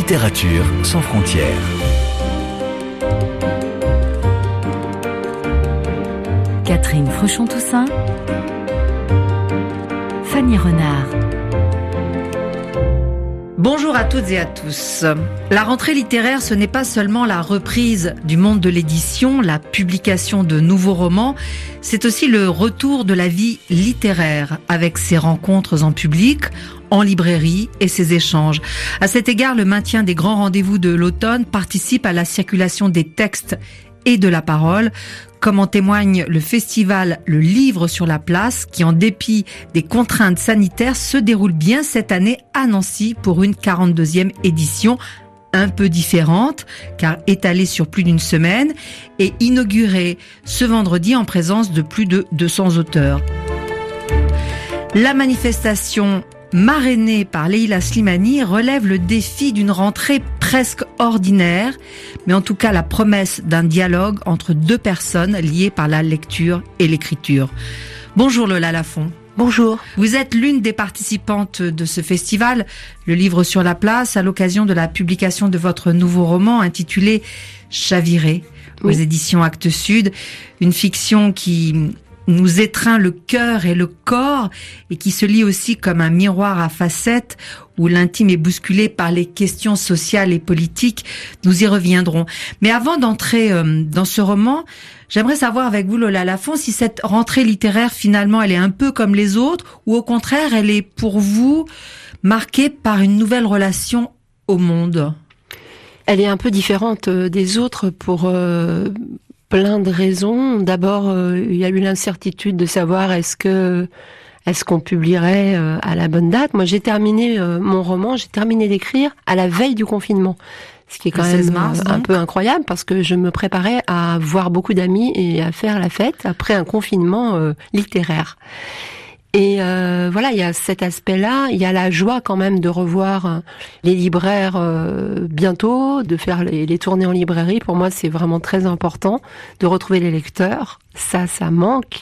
Littérature sans frontières. Catherine Fruchon-Toussaint, Fanny Renard. Bonjour à toutes et à tous. La rentrée littéraire, ce n'est pas seulement la reprise du monde de l'édition, la publication de nouveaux romans, c'est aussi le retour de la vie littéraire avec ses rencontres en public, en librairie et ses échanges. À cet égard, le maintien des grands rendez-vous de l'automne participe à la circulation des textes et de la parole, comme en témoigne le festival Le Livre sur la Place, qui en dépit des contraintes sanitaires se déroule bien cette année à Nancy pour une 42e édition, un peu différente, car étalée sur plus d'une semaine, et inaugurée ce vendredi en présence de plus de 200 auteurs. La manifestation marrainée par Leïla Slimani relève le défi d'une rentrée presque ordinaire, mais en tout cas la promesse d'un dialogue entre deux personnes liées par la lecture et l'écriture. Bonjour Lola Lafont. Bonjour. Vous êtes l'une des participantes de ce festival, Le Livre sur la Place, à l'occasion de la publication de votre nouveau roman intitulé Chaviré, aux éditions Actes Sud, une fiction qui nous étreint le cœur et le corps et qui se lit aussi comme un miroir à facettes où l'intime est bousculé par les questions sociales et politiques. Nous y reviendrons. Mais avant d'entrer dans ce roman, j'aimerais savoir avec vous, Lola Lafont, si cette rentrée littéraire, finalement, elle est un peu comme les autres ou au contraire, elle est pour vous marquée par une nouvelle relation au monde. Elle est un peu différente des autres pour plein de raisons. D'abord, il y a eu l'incertitude de savoir est-ce qu'on publierait à la bonne date. Moi, j'ai terminé mon roman, j'ai terminé d'écrire à la veille du confinement. Ce qui est quand même un peu incroyable parce que je me préparais à voir beaucoup d'amis et à faire la fête après un confinement littéraire. Et voilà, il y a cet aspect-là, il y a la joie quand même de revoir les libraires bientôt, de faire les tournées en librairie. Pour moi, c'est vraiment très important de retrouver les lecteurs. Ça manque.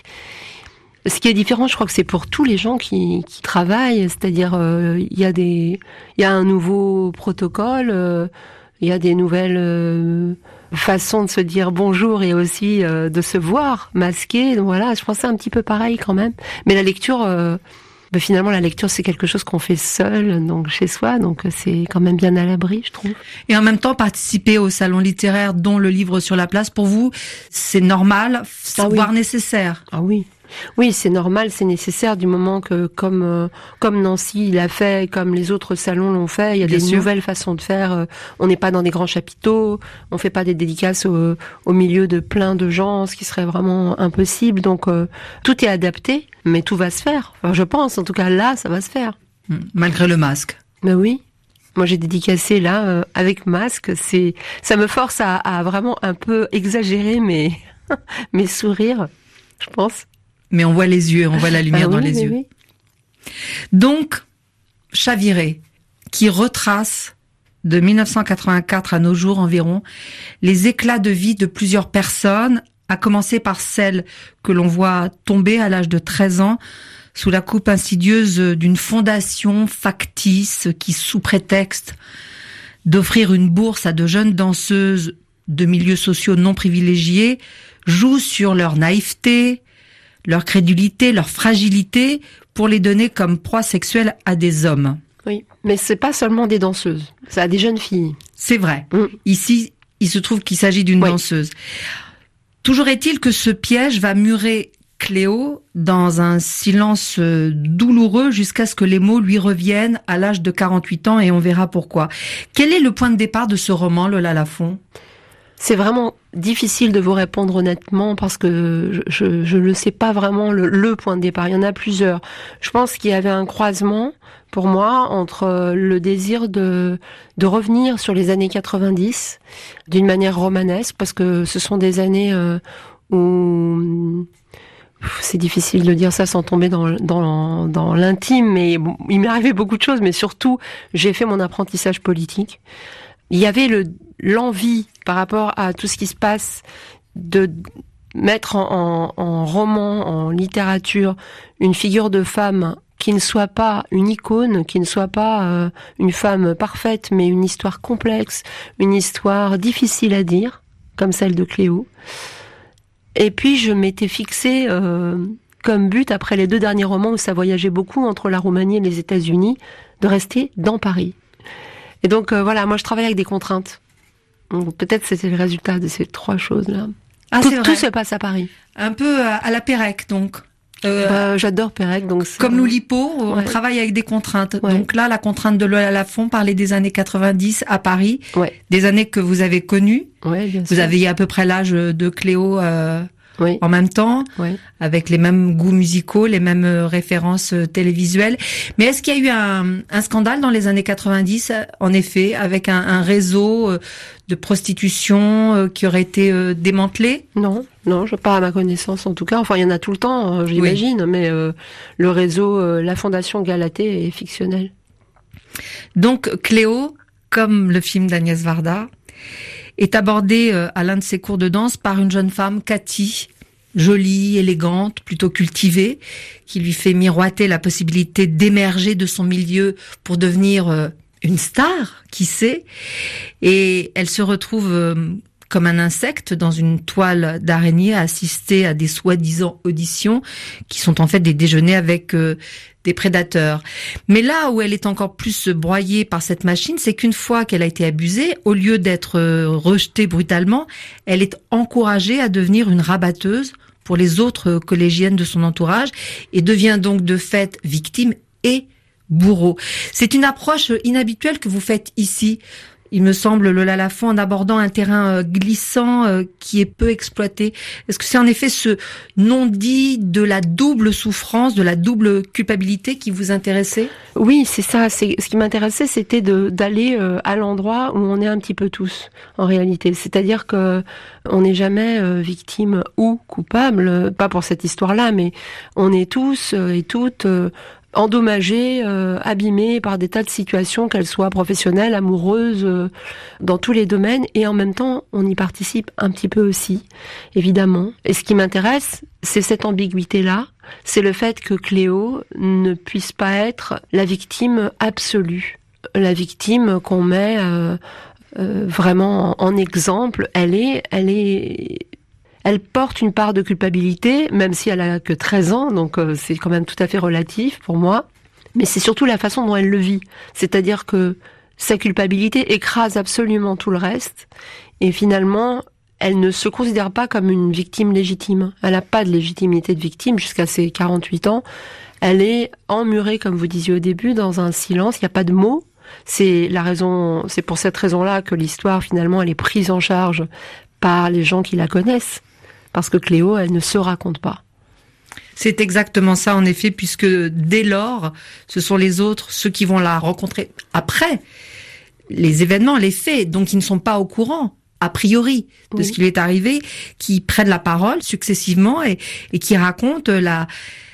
Ce qui est différent, je crois que c'est pour tous les gens qui travaillent, c'est-à-dire il y a un nouveau protocole, il y a des nouvelles façons de se dire bonjour et aussi de se voir masqué. Donc voilà, je pense que c'est un petit peu pareil quand même. Mais la lecture, finalement, la lecture, c'est quelque chose qu'on fait seul, donc chez soi, donc c'est quand même bien à l'abri, je trouve. Et en même temps, participer au salon littéraire, dont Le Livre sur la Place, pour vous, c'est normal, voire nécessaire. Ah oui. Oui, c'est normal, c'est nécessaire du moment que, comme Nancy l'a fait, comme les autres salons l'ont fait, il y a des nouvelles façons de faire. On n'est pas dans des grands chapiteaux, on fait pas des dédicaces au milieu de plein de gens, ce qui serait vraiment impossible. Donc tout est adapté, mais tout va se faire. Enfin, je pense, en tout cas là, ça va se faire. Malgré le masque. Mais oui. Moi, j'ai dédicacé là avec masque. Ça me force à vraiment un peu exagérer mes sourires, je pense. Mais on voit les yeux, on voit la lumière dans les yeux. Oui. Donc, Chaviré, qui retrace de 1984 à nos jours environ les éclats de vie de plusieurs personnes, à commencer par celle que l'on voit tomber à l'âge de 13 ans sous la coupe insidieuse d'une fondation factice qui, sous prétexte d'offrir une bourse à de jeunes danseuses de milieux sociaux non privilégiés, joue sur leur naïveté, leur crédulité, leur fragilité, pour les donner comme proie sexuelle à des hommes. Oui, mais c'est pas seulement des danseuses, c'est à des jeunes filles. C'est vrai. Ici, il se trouve qu'il s'agit d'une danseuse. Toujours est-il que ce piège va murer Cléo dans un silence douloureux jusqu'à ce que les mots lui reviennent à l'âge de 48 ans et on verra pourquoi. Quel est le point de départ de ce roman, Lola Lafont ? C'est vraiment difficile de vous répondre honnêtement parce que je ne sais pas vraiment le point de départ. Il y en a plusieurs. Je pense qu'il y avait un croisement pour moi entre le désir de revenir sur les années 90 d'une manière romanesque parce que ce sont des années où c'est difficile de dire ça sans tomber dans l'intime, mais bon, il m'est arrivé beaucoup de choses, mais surtout j'ai fait mon apprentissage politique. Il y avait l'envie par rapport à tout ce qui se passe de mettre en roman, en littérature, une figure de femme qui ne soit pas une icône, qui ne soit pas une femme parfaite, mais une histoire complexe, une histoire difficile à dire, comme celle de Cléo. Et puis je m'étais fixée comme but, après les 2 derniers romans où ça voyageait beaucoup entre la Roumanie et les États-Unis, de rester dans Paris. Et donc voilà, moi je travaille avec des contraintes. Donc, peut-être c'était le résultat de ces 3 choses-là. Ah, tout se passe à Paris. Un peu à la Pérec, donc. J'adore Pérec, donc comme Loulipo, on travaille avec des contraintes. Ouais. Donc là, la contrainte de Lola Lafont parlait des années 90 à Paris, des années que vous avez connues. Ouais, bien sûr. Vous aviez à peu près l'âge de Cléo en même temps, avec les mêmes goûts musicaux, les mêmes références télévisuelles. Mais est-ce qu'il y a eu un scandale dans les années 90, en effet, avec un réseau de prostitution qui aurait été démantelé? Non, je pas à ma connaissance en tout cas. Enfin, il y en a tout le temps, j'imagine, mais le réseau, la Fondation Galatée est fictionnelle. Donc Cléo, comme le film d'Agnès Varda, est abordée à l'un de ses cours de danse par une jeune femme, Cathy, jolie, élégante, plutôt cultivée, qui lui fait miroiter la possibilité d'émerger de son milieu pour devenir une star, qui sait. Et elle se retrouve comme un insecte dans une toile d'araignée à assister à des soi-disant auditions qui sont en fait des déjeuners avec des prédateurs. Mais là où elle est encore plus broyée par cette machine, c'est qu'une fois qu'elle a été abusée, au lieu d'être rejetée brutalement, elle est encouragée à devenir une rabatteuse pour les autres collégiennes de son entourage et devient donc de fait victime et bourreau. C'est une approche inhabituelle que vous faites ici, il me semble, Lola Lafont, en abordant un terrain glissant qui est peu exploité. Est-ce que c'est en effet ce non-dit de la double souffrance, de la double culpabilité qui vous intéressait? Oui, c'est ça. Ce qui m'intéressait, c'était d'aller à l'endroit où on est un petit peu tous, en réalité. C'est-à-dire que on n'est jamais victime ou coupable, pas pour cette histoire-là, mais on est tous et toutes endommagés, abîmés par des tas de situations, qu'elles soient professionnelles, amoureuses, dans tous les domaines, et en même temps, on y participe un petit peu aussi, évidemment. Et ce qui m'intéresse, c'est cette ambiguïté-là, c'est le fait que Cléo ne puisse pas être la victime absolue, la victime qu'on met vraiment en exemple. Elle porte une part de culpabilité, même si elle a que 13 ans, donc c'est quand même tout à fait relatif pour moi. Mais c'est surtout la façon dont elle le vit. C'est-à-dire que sa culpabilité écrase absolument tout le reste. Et finalement, elle ne se considère pas comme une victime légitime. Elle n'a pas de légitimité de victime jusqu'à ses 48 ans. Elle est emmurée, comme vous disiez au début, dans un silence. Il n'y a pas de mots. C'est pour cette raison-là que l'histoire, finalement, elle est prise en charge par les gens qui la connaissent. Parce que Cléo, elle ne se raconte pas. C'est exactement ça, en effet, puisque dès lors, ce sont les autres, ceux qui vont la rencontrer après les événements, les faits, donc ils ne sont pas au courant, a priori, de ce qui lui est arrivé, qui prennent la parole successivement et qui racontent la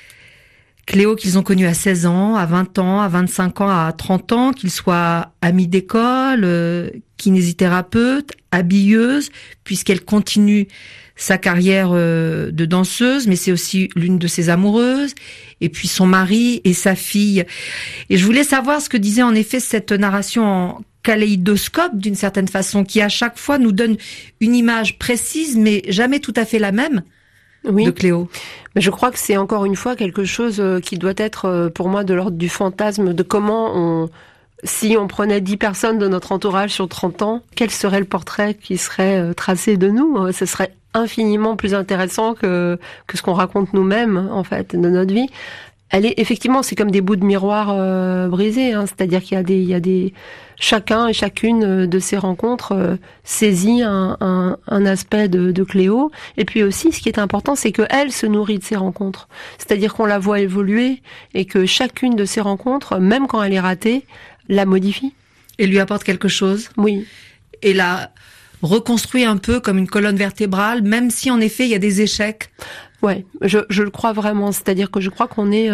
Cléo qu'ils ont connue à 16 ans, à 20 ans, à 25 ans, à 30 ans, qu'ils soient amis d'école, kinésithérapeute, habilleuse, puisqu'elle continue sa carrière de danseuse, mais c'est aussi l'une de ses amoureuses, et puis son mari et sa fille. Et je voulais savoir ce que disait en effet cette narration en kaléidoscope, d'une certaine façon, qui à chaque fois nous donne une image précise, mais jamais tout à fait la même, de Cléo. Mais je crois que c'est encore une fois quelque chose qui doit être pour moi de l'ordre du fantasme, de comment si on prenait 10 personnes de notre entourage sur 30 ans, quel serait le portrait qui serait tracé de nous? Ce serait infiniment plus intéressant que ce qu'on raconte nous-mêmes, en fait, de notre vie. Effectivement, c'est comme des bouts de miroir brisés, hein, c'est-à-dire qu'il y a des chacun et chacune de ces rencontres saisit un aspect de Cléo. Et puis aussi, ce qui est important, c'est qu'elle se nourrit de ces rencontres. C'est-à-dire qu'on la voit évoluer et que chacune de ces rencontres, même quand elle est ratée, la modifie. Et lui apporte quelque chose. Oui. Et la reconstruit un peu comme une colonne vertébrale, même si en effet il y a des échecs. Ouais, je le crois vraiment. C'est-à-dire que je crois qu'on est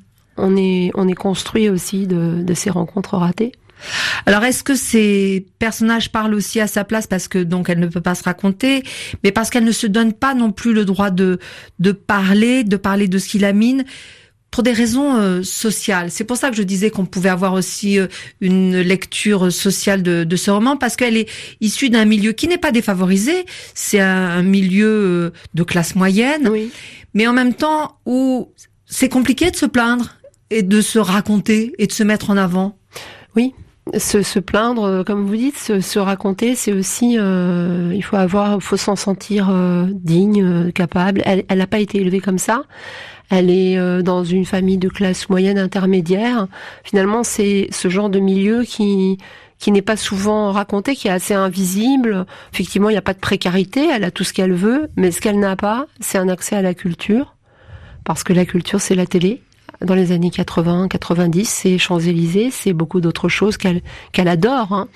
construit aussi de ces rencontres ratées. Alors est-ce que ces personnages parlent aussi à sa place parce que donc elle ne peut pas se raconter, mais parce qu'elle ne se donne pas non plus le droit de parler de ce qui la mine, pour des raisons sociales. C'est pour ça que je disais qu'on pouvait avoir aussi une lecture sociale de ce roman, parce qu'elle est issue d'un milieu qui n'est pas défavorisé. C'est un milieu de classe moyenne, Oui. mais en même temps où c'est compliqué de se plaindre et de se raconter et de se mettre en avant. Oui. Se plaindre, comme vous dites, se raconter, c'est aussi, il faut s'en sentir digne, capable. Elle n'a pas été élevée comme ça. Elle est dans une famille de classe moyenne intermédiaire. Finalement, c'est ce genre de milieu qui n'est pas souvent raconté, qui est assez invisible. Effectivement, il n'y a pas de précarité. Elle a tout ce qu'elle veut, mais ce qu'elle n'a pas, c'est un accès à la culture, parce que la culture, c'est la télé. Dans les années 80, 90, c'est Champs-Élysées, c'est beaucoup d'autres choses qu'elle adore. Hein.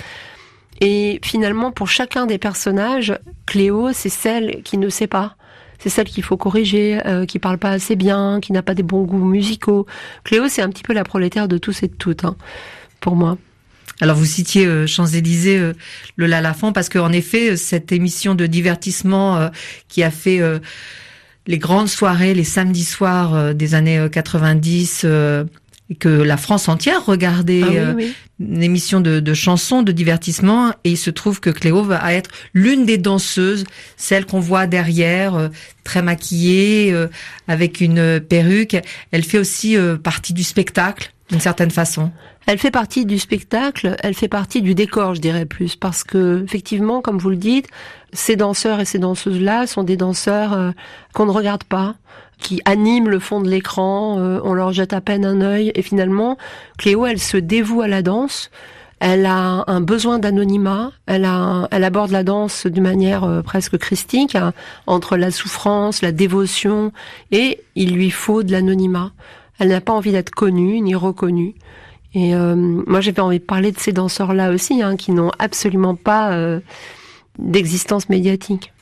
Et finalement, pour chacun des personnages, Cléo, c'est celle qui ne sait pas. C'est celle qu'il faut corriger, qui parle pas assez bien, qui n'a pas des bons goûts musicaux. Cléo, c'est un petit peu la prolétaire de tous et de toutes, hein, pour moi. Alors vous citiez Champs-Élysées, Lola Lafont, parce qu'en effet, cette émission de divertissement qui a fait les grandes soirées, les samedis soirs des années 90, et que la France entière regardait, Oui. une émission de chansons, de divertissement, et il se trouve que Cléo va être l'une des danseuses, celle qu'on voit derrière, très maquillée, avec une perruque. Elle fait aussi partie du spectacle, d'une certaine façon. Elle fait partie du spectacle, elle fait partie du décor, je dirais plus, parce que effectivement, comme vous le dites, ces danseurs et ces danseuses-là sont des danseurs qu'on ne regarde pas, qui animent le fond de l'écran, on leur jette à peine un œil, et finalement, Cléo, elle se dévoue à la danse. Elle a un besoin d'anonymat, elle aborde la danse d'une manière presque christique, hein, entre la souffrance, la dévotion, et il lui faut de l'anonymat. Elle n'a pas envie d'être connue ni reconnue. Et moi, j'avais envie de parler de ces danseurs-là aussi, hein, qui n'ont absolument pas d'existence médiatique.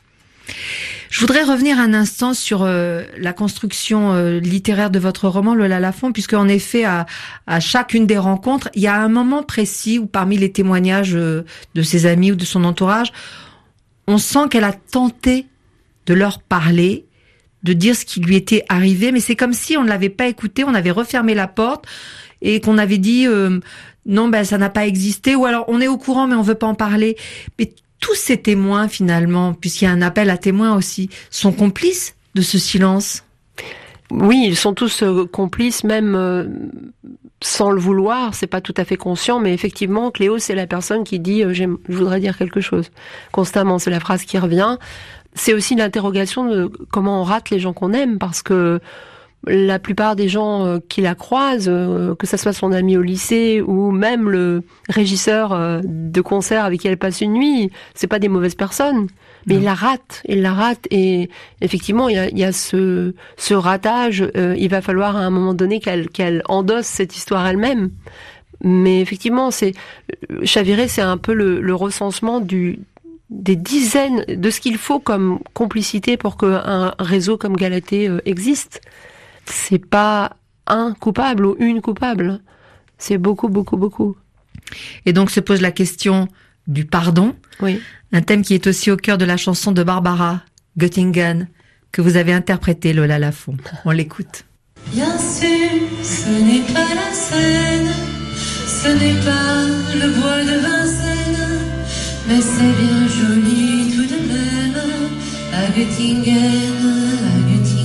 Je voudrais revenir un instant sur la construction littéraire de votre roman, Lola Lafont, puisque en effet, à chacune des rencontres, il y a un moment précis où, parmi les témoignages de ses amis ou de son entourage, on sent qu'elle a tenté de leur parler, de dire ce qui lui était arrivé, mais c'est comme si on ne l'avait pas écouté, on avait refermé la porte et qu'on avait dit non, ben ça n'a pas existé, ou alors on est au courant mais on veut pas en parler. Mais tous ces témoins, finalement, puisqu'il y a un appel à témoins aussi, sont complices de ce silence. Oui, ils sont tous complices, même sans le vouloir. C'est pas tout à fait conscient, mais effectivement, Cléo, c'est la personne qui dit je voudrais dire quelque chose. Constamment, c'est la phrase qui revient. C'est aussi l'interrogation de comment on rate les gens qu'on aime, parce que la plupart des gens qui la croisent, que ça soit son ami au lycée ou même le régisseur de concert avec qui elle passe une nuit, c'est pas des mauvaises personnes, mais il la rate, et effectivement il y a ce ratage. Il va falloir à un moment donné qu'elle endosse cette histoire elle-même. Mais effectivement, Chaviré, c'est un peu le recensement des dizaines de ce qu'il faut comme complicité pour qu'un réseau comme Galatée existe. C'est pas un coupable ou une coupable. C'est beaucoup, beaucoup, beaucoup. Et donc se pose la question du pardon. Oui. Un thème qui est aussi au cœur de la chanson de Barbara Göttingen, que vous avez interprétée, Lola Lafont. On l'écoute. Bien sûr, ce n'est pas la Seine, ce n'est pas le bois de Vincennes, mais c'est bien joli tout de même, à Göttingen, à Göttingen.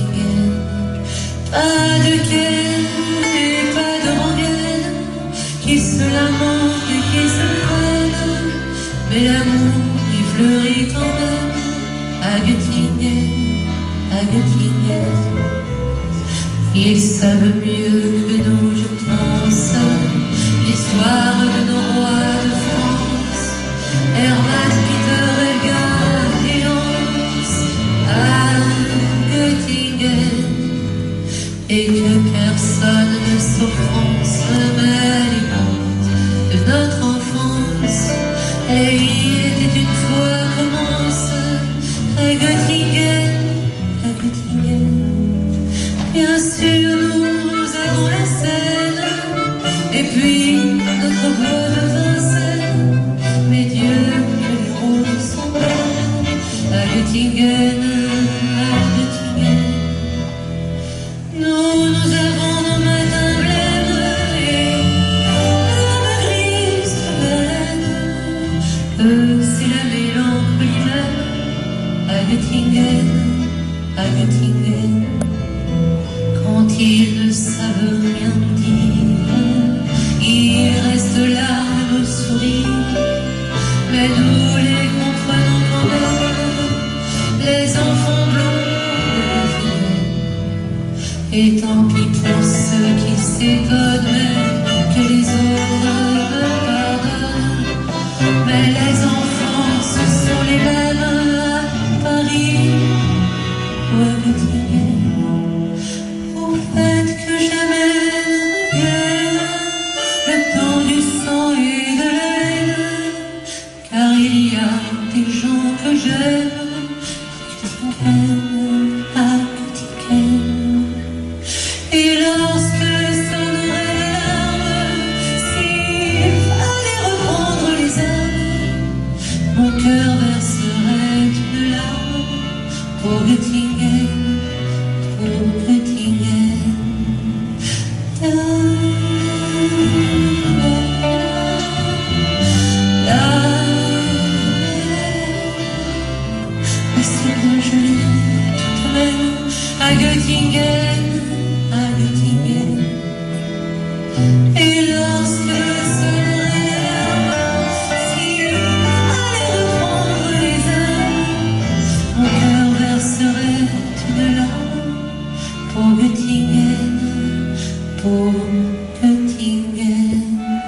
Pas de quai et pas de rengaine qui se lamentent et qui se prennent, mais l'amour qui fleurit quand même à Göttingen, à Göttingen. Ils savent mieux que nous, je pense, l'histoire de nos rois de France, Hermann, Peter, Edgar et Hans, à Göttingen. Et que personne ne s'offense, mais de notre enfance, les vies étaient une fois commence à Göttingen, à Göttingen. Bien sûr, nous avons la Seine, et puis notre bois de Vincennes, mais Dieu que les roses sont belles, à Göttingen, à Göttingen. Nous avons Et lorsque le soleil s'il allait reprendre les ailes, mon cœur verserait une larme pour Göttingen, pour Göttingen.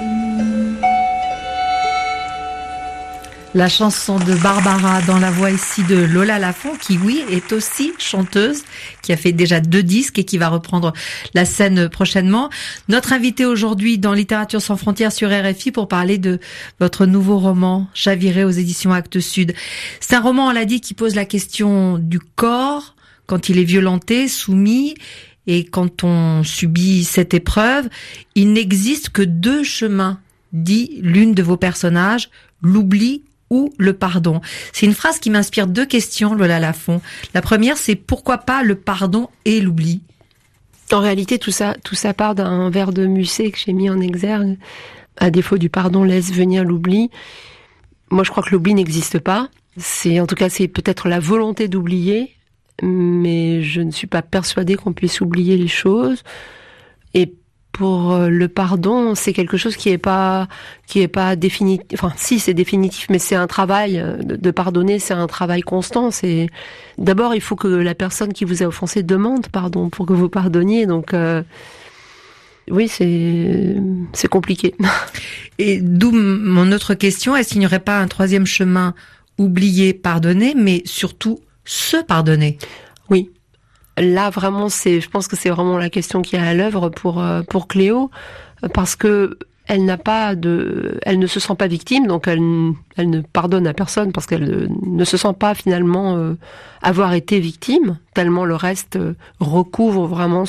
La chanson de Barbara dans la voix ici de Lola Lafont, qui oui, est aussi chanteuse, qui a fait déjà 2 disques et qui va reprendre la scène prochainement. Notre invité aujourd'hui dans Littérature sans frontières sur RFI pour parler de votre nouveau roman, Chaviré aux éditions Actes Sud. C'est un roman, on l'a dit, qui pose la question du corps quand il est violenté, soumis, et quand on subit cette épreuve. Il n'existe que 2 chemins, dit l'une de vos personnages, l'oubli ou le pardon. C'est une phrase qui m'inspire 2 questions, Lola Lafont. La première, c'est pourquoi pas le pardon et l'oubli? En réalité, tout ça part d'un vers de Musset que j'ai mis en exergue. À défaut du pardon, laisse venir l'oubli. Moi, je crois que l'oubli n'existe pas. En tout cas, c'est peut-être la volonté d'oublier, mais je ne suis pas persuadée qu'on puisse oublier les choses. Et pour le pardon, c'est quelque chose qui est pas définitif. Enfin, si, c'est définitif, mais c'est un travail de pardonner, c'est un travail constant. C'est d'abord, il faut que la personne qui vous a offensé demande pardon pour que vous pardonniez. Donc, oui, c'est compliqué. Et d'où mon autre question, est-ce qu'il n'y aurait pas un 3e chemin, oublier, pardonner, mais surtout se pardonner? Oui. Là, vraiment, je pense que c'est vraiment la question qui est à l'œuvre pour Cléo, parce que elle ne se sent pas victime, donc elle ne pardonne à personne parce qu'elle ne se sent pas finalement avoir été victime, tellement le reste recouvre vraiment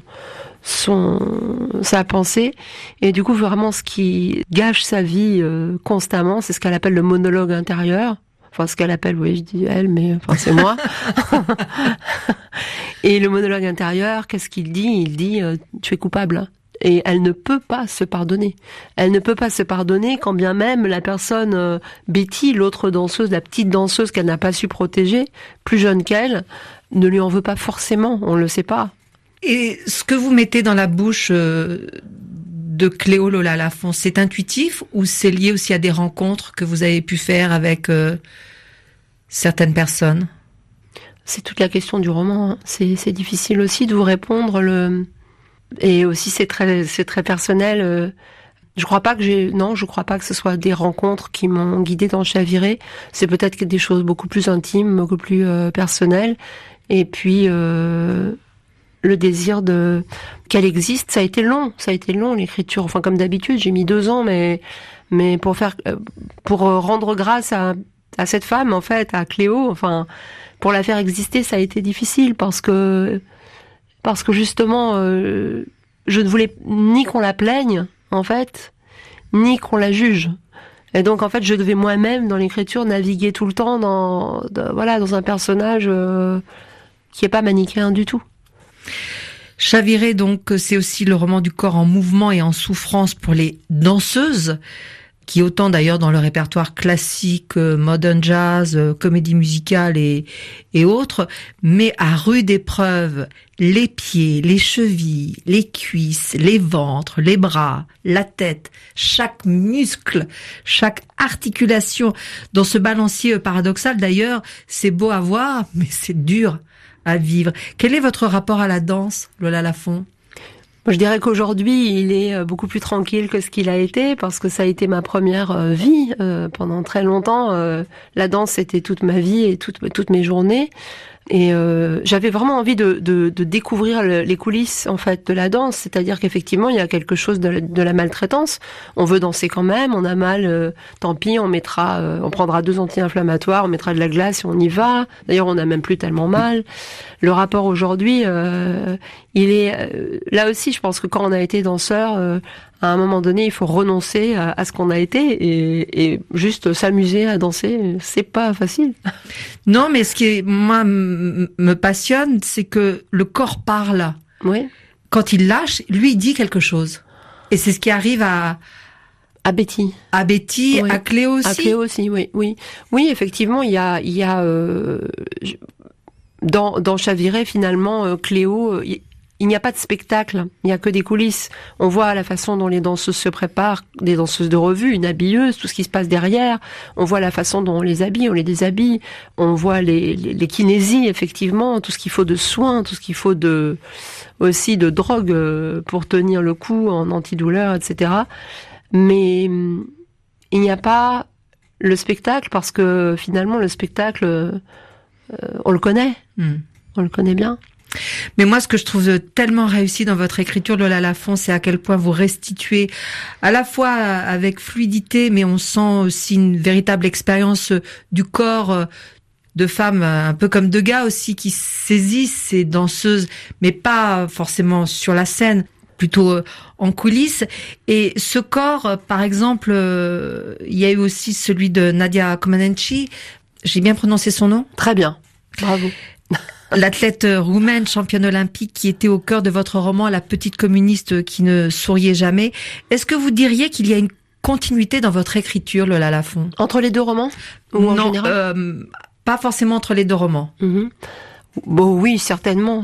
sa pensée. Et du coup, vraiment, ce qui gâche sa vie constamment, c'est ce qu'elle appelle le monologue intérieur. Enfin, ce qu'elle appelle, oui, je dis elle, mais enfin, c'est moi. Et le monologue intérieur, qu'est-ce qu'il dit? Il dit, tu es coupable. Et elle ne peut pas se pardonner. Elle ne peut pas se pardonner quand bien même la personne, Betty, l'autre danseuse, la petite danseuse qu'elle n'a pas su protéger, plus jeune qu'elle, ne lui en veut pas forcément, on ne le sait pas. Et ce que vous mettez dans la bouche de Cléo Lola Lafont, c'est intuitif ou c'est lié aussi à des rencontres que vous avez pu faire avec certaines personnes? C'est toute la question du roman. Hein. C'est difficile aussi de vous répondre. Et aussi c'est très personnel. Je crois pas que je crois pas que ce soit des rencontres qui m'ont guidée dans Chaviré. C'est peut-être des choses beaucoup plus intimes, beaucoup plus personnelles. Et puis le désir qu'elle existe, ça a été long l'écriture. Enfin, comme d'habitude, j'ai mis 2 ans, mais pour rendre grâce à cette femme, en fait, à Cléo, enfin, pour la faire exister, ça a été difficile parce que justement, je ne voulais ni qu'on la plaigne, en fait, ni qu'on la juge. Et donc, en fait, je devais moi-même, dans l'écriture, naviguer tout le temps dans un personnage qui est pas manichéen du tout. Chaviré, donc, c'est aussi le roman du corps en mouvement et en souffrance pour les danseuses, qui autant d'ailleurs dans le répertoire classique, modern jazz, comédie musicale et autres, mais à rude épreuve les pieds, les chevilles, les cuisses, les ventres, les bras, la tête, chaque muscle, chaque articulation. Dans ce balancier paradoxal d'ailleurs, c'est beau à voir, mais c'est dur à vivre. Quel est votre rapport à la danse, Lola Lafont? Je dirais qu'aujourd'hui, il est beaucoup plus tranquille que ce qu'il a été, parce que ça a été ma première vie pendant très longtemps. La danse, c'était toute ma vie et toutes mes journées. Et j'avais vraiment envie de découvrir les coulisses en fait de la danse, c'est-à-dire qu'effectivement il y a quelque chose de la maltraitance. On veut danser quand même, on a mal, tant pis, on prendra 2 anti-inflammatoires, on mettra de la glace et on y va. D'ailleurs, on n'a même plus tellement mal. Le rapport aujourd'hui, il est là aussi. Je pense que quand on a été danseur, à un moment donné, il faut renoncer à ce qu'on a été et juste s'amuser à danser. C'est pas facile. Non, mais ce qui moi me passionne, c'est que le corps parle. Oui. Quand il lâche, lui il dit quelque chose. Et c'est ce qui arrive à Betty. À Betty, oui. À Cléo aussi. À Cléo aussi, oui. Oui, effectivement, il y a dans Chaviré finalement Cléo. il n'y a pas de spectacle, il n'y a que des coulisses. On voit la façon dont les danseuses se préparent, des danseuses de revue, une habilleuse, tout ce qui se passe derrière. On voit la façon dont on les habille, on les déshabille. On voit les kinésies, effectivement, tout ce qu'il faut de soins, tout ce qu'il faut aussi de drogue pour tenir le coup en antidouleur, etc. Mais il n'y a pas le spectacle parce que finalement le spectacle, on le connaît, on le connaît bien. Mais moi, ce que je trouve tellement réussi dans votre écriture, Lola Lafont, c'est à quel point vous restituez à la fois avec fluidité, mais on sent aussi une véritable expérience du corps de femmes, un peu comme Degas aussi, qui saisissent ces danseuses, mais pas forcément sur la scène, plutôt en coulisses. Et ce corps, par exemple, il y a eu aussi celui de Nadia Comaneci. J'ai bien prononcé son nom ? Très bien, bravo. L'athlète roumaine, championne olympique, qui était au cœur de votre roman, La petite communiste qui ne souriait jamais. Est-ce que vous diriez qu'il y a une continuité dans votre écriture, Lola Lafont ? Entre les deux romans ? Ou en général ? Pas forcément entre les deux romans. Bon, oui, certainement.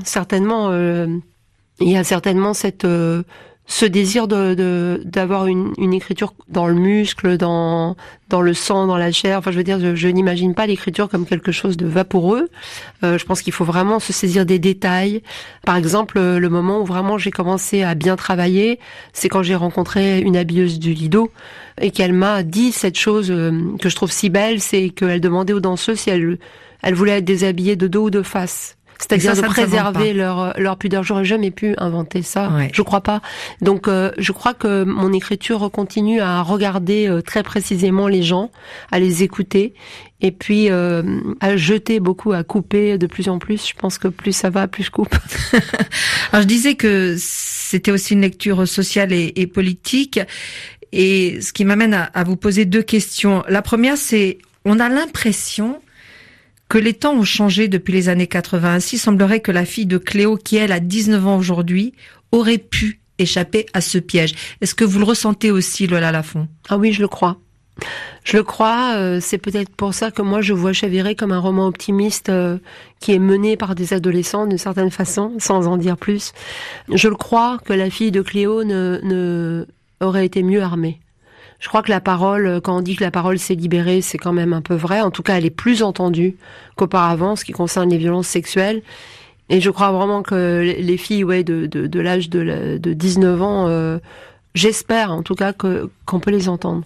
Il y a certainement ce désir d'avoir une écriture dans le muscle, dans le sang, dans la chair. Enfin, je veux dire, je n'imagine pas l'écriture comme quelque chose de vaporeux. Je pense qu'il faut vraiment se saisir des détails. Par exemple, le moment où vraiment j'ai commencé à bien travailler, c'est quand j'ai rencontré une habilleuse du Lido et qu'elle m'a dit cette chose que je trouve si belle, c'est qu'elle demandait aux danseuses si elles voulaient être déshabillées de dos ou de face. C'est-à-dire de préserver leur pudeur. J'aurais jamais pu inventer ça. Ouais. Je crois pas. Donc, je crois que mon écriture continue à regarder très précisément les gens, à les écouter, et puis à jeter beaucoup, à couper de plus en plus. Je pense que plus ça va, plus je coupe. Alors, je disais que c'était aussi une lecture sociale et politique, et ce qui m'amène à vous poser deux questions. La première, c'est, on a l'impression que les temps ont changé depuis les années 80. Ainsi, semblerait que la fille de Cléo, qui elle a 19 ans aujourd'hui, aurait pu échapper à ce piège. Est-ce que vous le ressentez aussi, Lola Lafont ? Ah oui, je le crois. Je le crois, c'est peut-être pour ça que moi je vois Chaviré comme un roman optimiste qui est mené par des adolescents d'une certaine façon, sans en dire plus. Je le crois que la fille de Cléo ne aurait été mieux armée. Je crois que la parole, quand on dit que la parole s'est libérée, c'est quand même un peu vrai. En tout cas, elle est plus entendue qu'auparavant, ce qui concerne les violences sexuelles. Et je crois vraiment que les filles, de l'âge de 19 ans, j'espère en tout cas qu'on peut les entendre.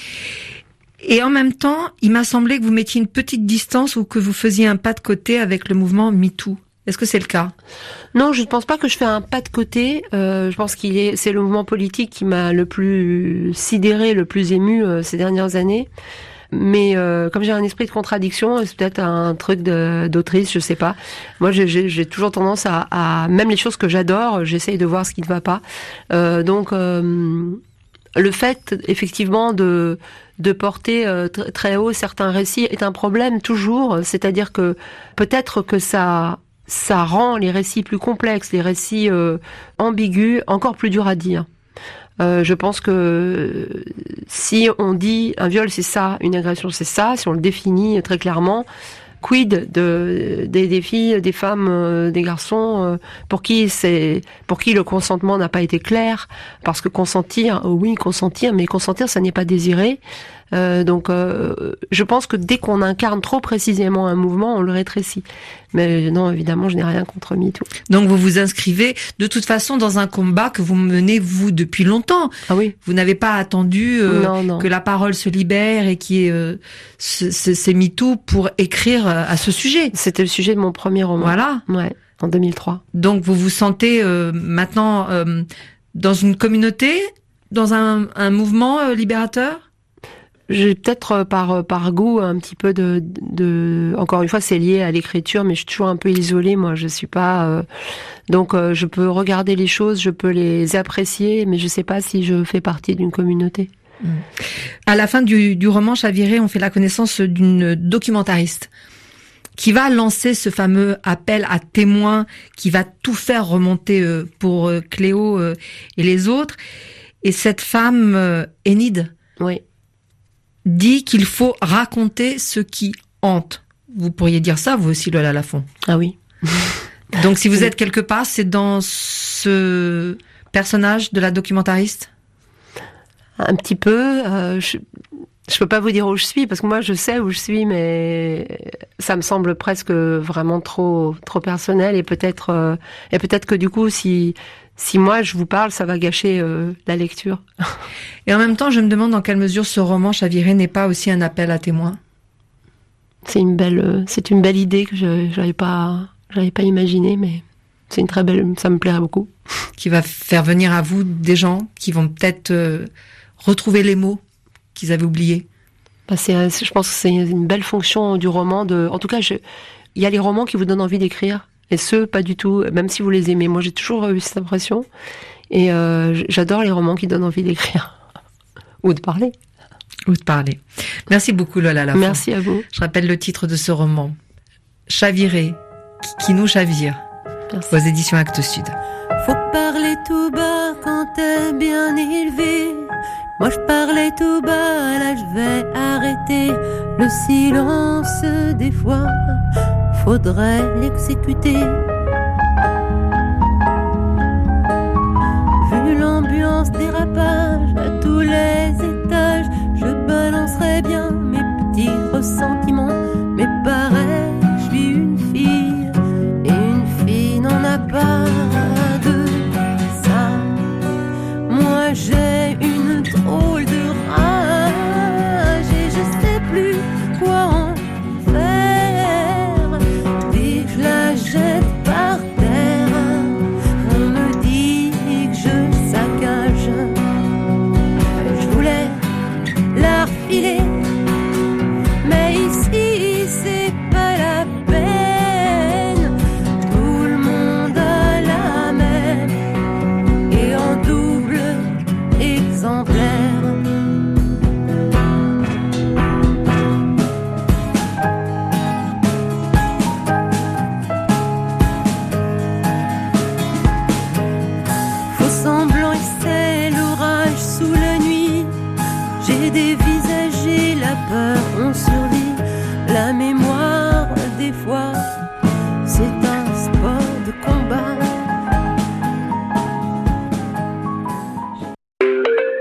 Et en même temps, il m'a semblé que vous mettiez une petite distance ou que vous faisiez un pas de côté avec le mouvement MeToo. Est-ce que c'est le cas ? Non, je ne pense pas que je fais un pas de côté. Je pense c'est le mouvement politique qui m'a le plus sidéré, le plus ému ces dernières années. Mais comme j'ai un esprit de contradiction, c'est peut-être un truc d'autrice, je sais pas. Moi, j'ai toujours tendance à même les choses que j'adore, j'essaye de voir ce qui ne va pas. Donc, le fait, effectivement, de porter très haut certains récits est un problème toujours. C'est-à-dire que peut-être que ça rend les récits plus complexes, les récits ambigus, encore plus durs à dire. Je pense que si on dit un viol c'est ça, une agression c'est ça, si on le définit très clairement, quid des filles, des femmes, des garçons pour qui le consentement n'a pas été clair, parce que consentir, mais consentir ça n'est pas désiré. Donc je pense que dès qu'on incarne trop précisément un mouvement, on le rétrécit. Mais non, évidemment, je n'ai rien contre MeToo. Donc vous vous inscrivez de toute façon dans un combat que vous menez vous depuis longtemps. Ah oui. Vous n'avez pas attendu non. que la parole se libère et qu'il y ait ces MeToo pour écrire à ce sujet. C'était le sujet de mon premier roman. Voilà. Ouais, en 2003. Donc vous vous sentez maintenant dans une communauté, dans un mouvement libérateur ? J'ai peut-être par goût un petit peu de encore une fois c'est lié à l'écriture, mais je suis toujours un peu isolée, moi je suis pas donc je peux regarder les choses, je peux les apprécier, mais je sais pas si je fais partie d'une communauté. À la fin du roman Chaviré, on fait la connaissance d'une documentariste qui va lancer ce fameux appel à témoins, qui va tout faire remonter pour Cléo et les autres. Et cette femme, Enid, oui, dit qu'il faut raconter ce qui hante. Vous pourriez dire ça, vous aussi, Lola Lafont. Ah oui. Donc si vous êtes quelque part, c'est dans ce personnage de la documentariste ? Un petit peu. Je peux pas vous dire où je suis parce que moi je sais où je suis, mais ça me semble presque vraiment trop personnel et peut-être que du coup si moi je vous parle, ça va gâcher la lecture. Et en même temps, je me demande dans quelle mesure ce roman Chaviré n'est pas aussi un appel à témoins. C'est une belle idée que j'avais pas imaginée, mais c'est une très belle, ça me plairait beaucoup. Qui va faire venir à vous des gens qui vont peut-être retrouver les mots qu'ils avaient oubliés. Je pense que c'est une belle fonction du roman. En tout cas, il y a les romans qui vous donnent envie d'écrire, et ceux pas du tout, même si vous les aimez. Moi, j'ai toujours eu cette impression, et j'adore les romans qui donnent envie d'écrire ou de parler. Merci beaucoup, Lola Lafont. Merci à vous. Je rappelle le titre de ce roman, Chaviré, qui nous chavire. Merci. Aux éditions Actes Sud. Faut parler tout bas quand t'es bien élevé. Moi je parlais tout bas, là je vais arrêter. Le silence des fois, faudrait l'exécuter.